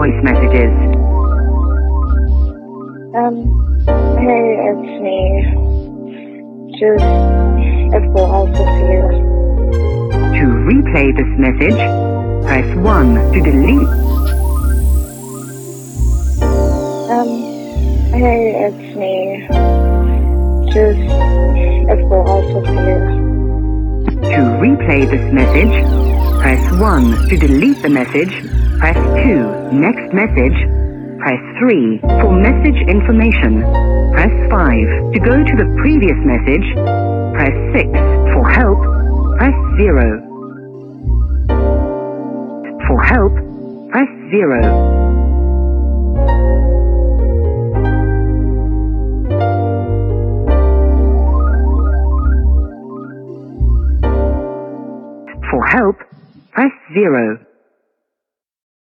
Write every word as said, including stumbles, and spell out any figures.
voice messages. Um, hey, it's me. Just F Y I Sophia. To replay this message, press one. To delete. Um, hey, it's me. Just F Y I Sophia. To replay this message, press one. To delete the message, press two. Next message, press three. For message information, press five. To go to the previous message, press six. For help, press zero. For help, press zero. For help, press zero.